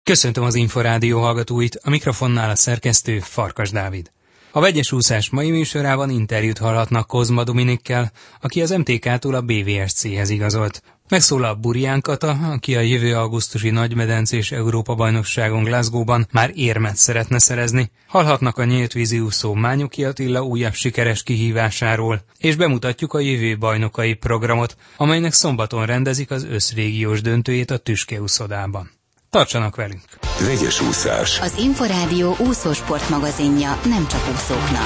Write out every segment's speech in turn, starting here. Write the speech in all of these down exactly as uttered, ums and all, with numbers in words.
Köszöntöm az Inforádió hallgatóit, a mikrofonnál a szerkesztő Farkas Dávid. A vegyes úszás mai műsorában interjút hallhatnak Kozma Dominikkel, aki az em té ká-tól a bé vé es céhez igazolt. Megszólal Burján Kata, aki a jövő augusztusi nagymedencés Európa-bajnokságon Glasgow-ban már érmet szeretne szerezni. Hallhatnak a nyílt vízi úszó Mányoki Attila újabb sikeres kihívásáról, és bemutatjuk a jövő bajnokai programot, amelynek szombaton rendezik az összrégiós döntőjét a Tüske úszodában. Tartsanak velünk! Vegyes úszás. Az Inforádió úszósport magazinja nem csak úszóknak.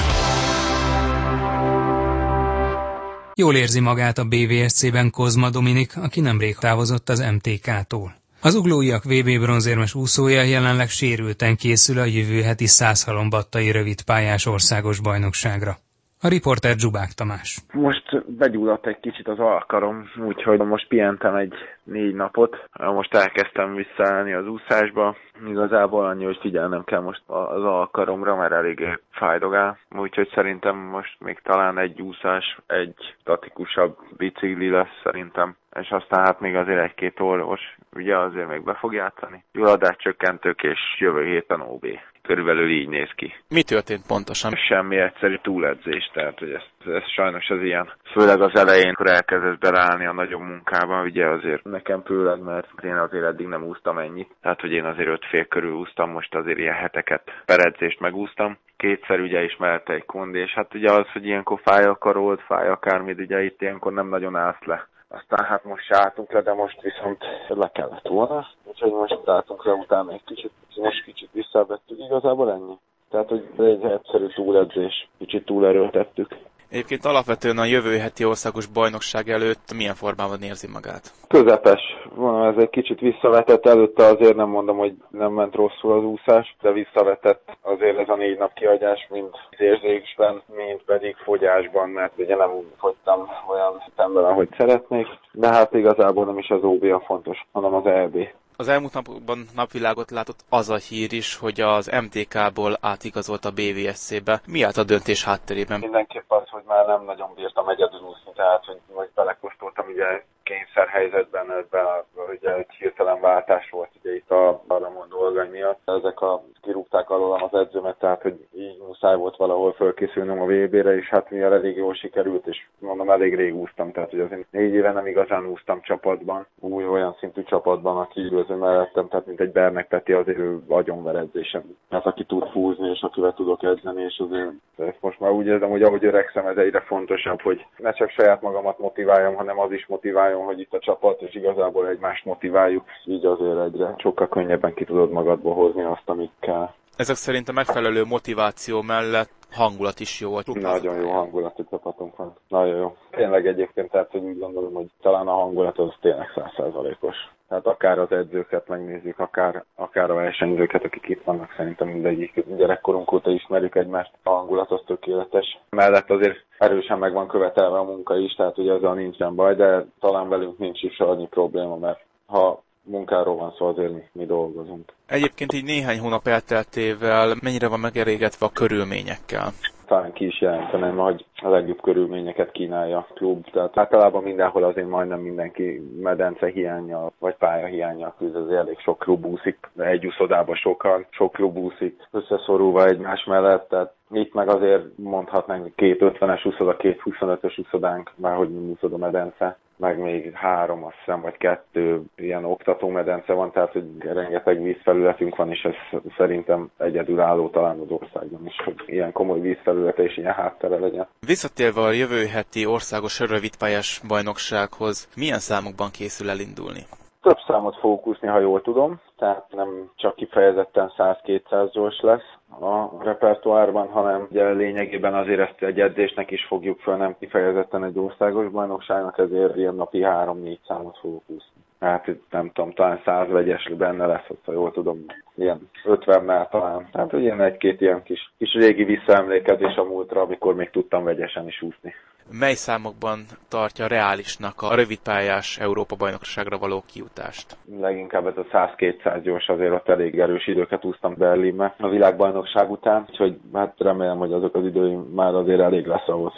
Jól érzi magát a bé vé es cében Kozma Dominik, aki nemrég távozott az em té ká-tól. Az uglóiak vé bé bronzérmes úszója jelenleg sérülten készül a jövő heti százhalombattai rövidpályás országos bajnokságra. A riporter Zsubák Tamás. Most begyulladt egy kicsit az alkarom, úgyhogy most pihentem egy négy napot. Most elkezdtem visszaállni az úszásba. Igazából annyi, hogy figyelnem kell most az alkaromra, mert eléggé fájdogál. Úgyhogy szerintem most még talán egy úszás, egy statikusabb bicikli lesz szerintem. És aztán hát még azért egy-két orvos, ugye azért még be fog játszani. Gyulladáscsökkentők és jövő héten ó bé. Körülbelül így néz ki. Mi történt pontosan? Semmi egyszerű túledzés, tehát hogy ez, ez sajnos az ilyen. Főleg az elején, akkor elkezdesz beleállni a nagyobb munkába, ugye azért nekem főleg, mert én azért eddig nem úsztam ennyit. Tehát, hogy én azért öt fél körül úsztam, most azért ilyen heteket per edzést megúsztam. Kétszer ugye is mellette egy kondi, és hát ugye az, hogy ilyenkor fáj a karod, fáj akármit, ugye itt ilyenkor nem nagyon állsz le. Aztán hát most se álltunk le, de most viszont le kellett volna. Úgyhogy most álltunk le, utána egy kicsit, most kicsit visszavettük, igazából ennyi. Tehát, hogy egy egyszerű túledzés, kicsit túlerőltettük. Egyébként alapvetően a jövő heti országos bajnokság előtt milyen formában érzi magát? Közepes. Van, ez egy kicsit visszavetett. Előtte azért nem mondom, hogy nem ment rosszul az úszás, de visszavetett azért ez a négy nap kihagyás, mind érzésben, mind pedig fogyásban, mert ugye nem fogytam olyan szinten, ahogy szeretnék. De hát igazából nem is az ó bé a fontos, hanem az é bé. Az elmúlt napokban napvilágot látott az a hír is, hogy az em té ká-ból átigazolt a bé vé es cé-be. Mi állt a döntés hátterében? Mindenképp az, hogy már nem nagyon bírtam egyedül úszni, tehát hogy, hogy belekóstoltam ugye kényszerhelyzetben, ebben ugye egy hirtelen váltás volt ugye itt a Baramon dolgai miatt. Ezek a kirúgták alólam az edzőmet, tehát hogy így muszáj volt valahol fölkészülnöm a vé bé-re, és hát mivel elég jól sikerült, és mondom, elég rég úsztam, tehát hogy azért négy éve nem igazán úsztam csapatban, új olyan szintű csapatban, aki üldöző mellettem, tehát mint egy Bernek Peti, azért ő agyonveredzésen. Hát aki tud fúzni, és akivel tudok edzeni, és azért ezt most már úgy érzem, hogy ahogy öregszem, ez egyre fontosabb, hogy ne csak saját magamat motiváljam, hanem az is motiváljon, hogy itt a csapat, és igazából egymást motiváljuk, így azért egyre sokkal könnyebben ki tudod magadból hozni azt, amit kell. Ezek szerint a megfelelő motiváció mellett hangulat is jó. Nagyon jó hangulatú csapatunk van. Nagyon jó. Tényleg egyébként, tehát hogy úgy gondolom, hogy talán a hangulat az tényleg száz százalékos. Tehát akár az edzőket megnézzük, akár, akár a versenyzőket, akik itt vannak, szerintem mindegyik gyerekkorunk óta ismerjük egymást, a hangulat az tökéletes. Mellett azért erősen meg van követelve a munka is, tehát ugye ezzel nincsen baj, de talán velünk nincs is annyi probléma, mert ha munkáról van szó, azért mi, mi dolgozunk. Egyébként így néhány hónap elteltével mennyire van megelégedve a körülményekkel? Talán ki is jelentenem, hogy a legjobb körülményeket kínálja a klub. Tehát általában mindenhol azért majdnem mindenki medence hiánya, vagy pálya hiánya küzd, azért elég sok klub úszik, egy úszodában sokan, sok klub úszik összeszorulva egymás mellett, tehát itt meg azért mondhatnánk két ötvenes úszoda, két huszonötös úszodánk, már hogy nem úszod a medence, meg még három, azt hiszem, vagy kettő ilyen oktatómedence van, tehát hogy rengeteg vízfelületünk van, és ez szerintem egyedülálló talán az országban is, hogy ilyen komoly vízfelülete és ilyen háttere legyen. Visszatérve a jövő heti országos rövidpályás bajnoksághoz, milyen számokban készül elindulni? Több számot fogok úszni, ha jól tudom, tehát nem csak kifejezetten száz-kétszáz gyors lesz a repertoárban, hanem ugye lényegében azért ezt egy edzésnek is fogjuk fel, nem kifejezetten egy országos bajnokságnak, ezért ilyen napi három-négy számot fogok úszni. Hát nem tudom, talán száz vegyes benne lesz, ha jól tudom, ilyen ötvennel talán. Tehát ilyen egy-két ilyen kis, kis régi visszaemlékezés a múltra, amikor még tudtam vegyesen is úszni. Mely számokban tartja reálisnak a rövidpályás Európa-bajnokságra való kijutást? Leginkább ez a száz-kétszáz gyors, azért ott elég erős időket úsztam Berlinbe a világbajnokság után, úgyhogy hát remélem, hogy azok az időim már azért elég lesz ahhoz, hogy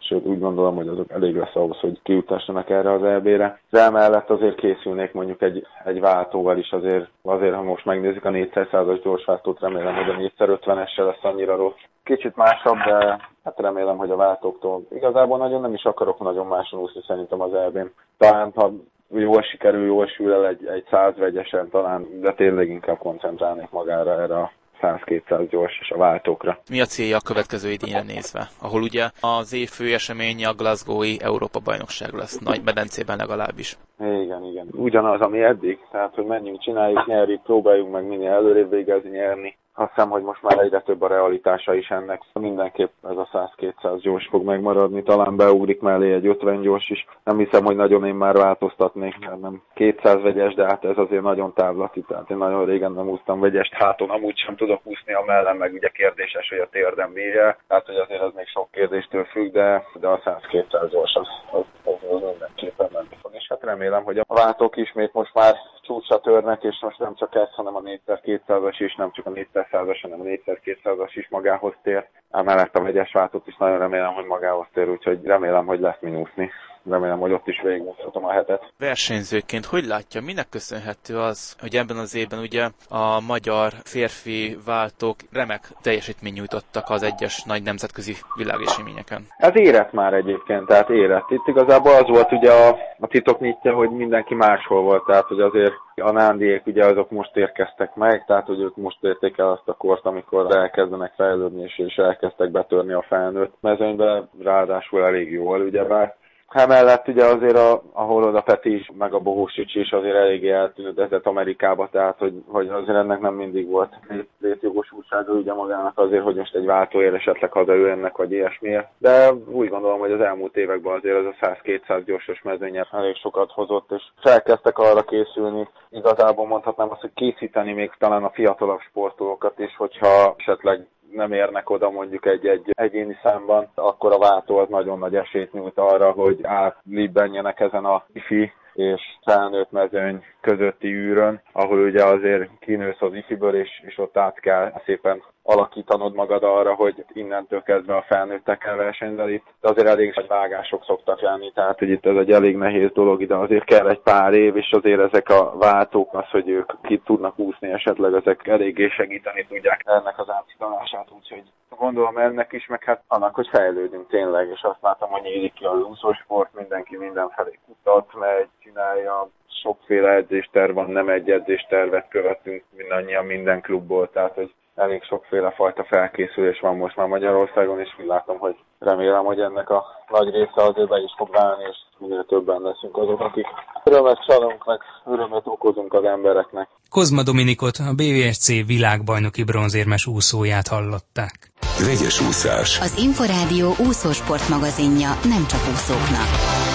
sőt úgy gondolom, hogy azok elég lesz ahhoz, hogy kijutassanak erre az é bé-re. De emellett azért készülnék mondjuk egy, egy váltóval is, azért, azért ha most megnézzük a négyszázas gyorsváltót, remélem, hogy a négyszázötvenessel lesz annyira rossz. Kicsit másabb, de hát remélem, hogy a váltóktól igazából nagyon nem is akarok nagyon máson úszni szerintem az é bén. Talán ha jól sikerül, jól sül el egy, egy száz vegyesen talán, de tényleg inkább koncentrálnék magára erre a száz-kétszáz gyors és a váltókra. Mi a célja a következő idényre nézve? Ahol ugye az év fő eseménye a Glasgow-i Európa-bajnokság lesz, nagy medencében legalábbis. Igen, igen. Ugyanaz, ami eddig, tehát hogy menjünk, csináljuk, nyerjük, próbáljuk meg minél előrébb végezni, nyerni. Azt hiszem, hogy most már egyre több a realitása is ennek. Mindenképp ez a száz-kétszáz gyors fog megmaradni, talán beugrik mellé egy ötven gyors is. Nem hiszem, hogy nagyon én már változtatnék, mert nem kétszáz vegyes, de hát ez azért nagyon távlati, tehát én nagyon régen nem úsztam vegyest háton, amúgy sem tudok úszni a mellem, meg ugye kérdéses, hogy a térdem bírja. Tehát, hogy azért az még sok kérdéstől függ, de, de a száz-kétszáz gyors az, az, az, az mindenképpen menni fog. És hát remélem, hogy a váltók ismét most már csúcsra törnek, és most nem csak ez, hanem a négyszáz-kétszázas is, nem csak a négyszáz-százas, hanem a négyszáz-kétszázas is magához tér. Emellett a vegyes váltót is nagyon remélem, hogy magához tér, úgyhogy remélem, hogy lesz min úszni. Remélem, hogy ott is végigúszhatom a hetet. Versenyzőként hogy látja, minek köszönhető az, hogy ebben az évben ugye a magyar férfi váltók remek teljesítményt nyújtottak az egyes nagy nemzetközi világeseményeken? Ez érett már egyébként, tehát érett. Itt igazából az volt ugye a, a titok nyitja, hogy mindenki máshol volt, tehát hogy azért a nándiék ugye azok most érkeztek meg, tehát hogy ők most érték el azt a kort, amikor elkezdenek fejlődni, és, és elkezdtek betörni a felnőtt mezőnybe, ráadásul elég jól, ugyebár. Emellett ugye azért, a, ahol oda Peti is, meg a Bohósics is azért eléggé eltűnődött Amerikába, tehát hogy, hogy azért ennek nem mindig volt létjogosultsága ugye magának azért, hogy most egy váltóért esetleg hazajöjjenek, vagy ilyesmiért. De úgy gondolom, hogy az elmúlt években azért ez a száz-kétszáz gyorsos mezőnyen elég sokat hozott, és felkezdtek arra készülni. Igazából mondhatnám azt, hogy készíteni még talán a fiatalabb sportolókat is, hogyha esetleg nem érnek oda mondjuk egy-egy egyéni számban, akkor a váltó az nagyon nagy esélyt nyújt arra, hogy átlibbenjenek ezen a ifi és felnőtt mezőny közötti űrön, ahol ugye azért kinősz az ifiből, és, és ott át kell szépen alakítanod magad arra, hogy innentől kezdve a felnőttekkel versenyzel itt. De azért elég nagy vágások szoktak lenni, tehát hogy itt ez egy elég nehéz dolog, de azért kell egy pár év, és azért ezek a váltók, az, hogy ők ki tudnak úszni esetleg, ezek eléggé segíteni tudják ennek az átszidalását, úgyhogy gondolom ennek is, meg hát annak, hogy fejlődünk tényleg, és azt látom, hogy nyílik ki az úszósport, mindenki mindenfelé kutat, megy, csinálja, sokféle edzésterv van, nem egy edzéstervet követünk mindannyian minden klubból, tehát hogy elég sokféle fajta felkészülés van most már Magyarországon, és úgy látom, hogy remélem, hogy ennek a nagy része azért be is fog válni, és minél többen leszünk azok, akik örömet csalunk, meg örömet okozunk az embereknek. Kozma Dominikot, a bé vé es cé világbajnoki bronzérmes úszóját hallották. Vegyes úszás. Az Inforádió úszósport magazinja nem csak úszóknak.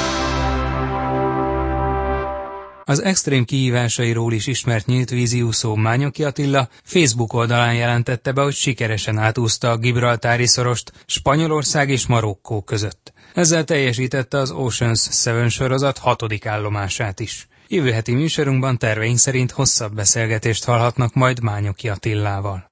Az extrém kihívásairól is ismert nyíltvízi úszó Mányoki Attila Facebook oldalán jelentette be, hogy sikeresen átúszta a Gibraltári szorost Spanyolország és Marokkó között. Ezzel teljesítette az Ocean's Seven sorozat hatodik állomását is. Jövő heti műsorunkban terveink szerint hosszabb beszélgetést hallhatnak majd Mányoki Attilával.